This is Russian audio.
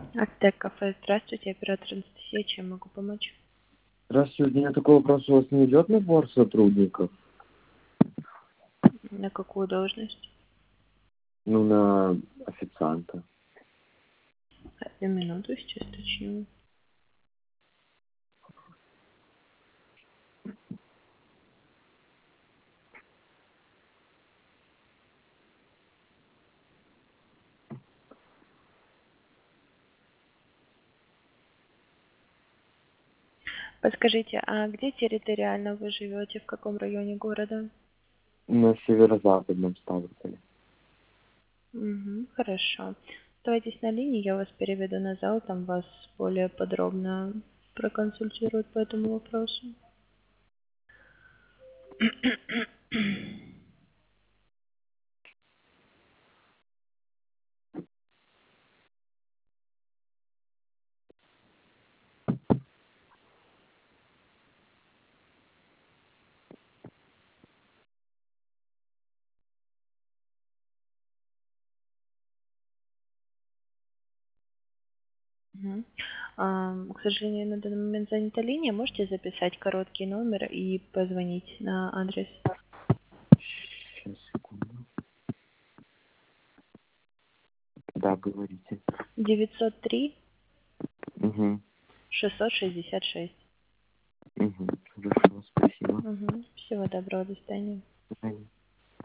Артек кафе, здравствуйте, оператор Анастасия, чем могу помочь? Здравствуйте, у меня такой вопрос. У вас не идет набор сотрудников? На какую должность? Ну, на официанта. Одну минуту, сейчас уточню. Подскажите, а где территориально вы живете, в каком районе города? На северо-западном Ставрополе. Угу, хорошо. Оставайтесь на линии, я вас переведу на зал, там вас более подробно проконсультируют по этому вопросу. Мгм. К сожалению, на данный момент занята линия. Можете записать короткий номер и позвонить на адрес Сейчас, секунду. Да, говорите. 903 Угу. 666. Угу. Хорошо, спасибо. Угу. Всего доброго, до свидания. До свидания.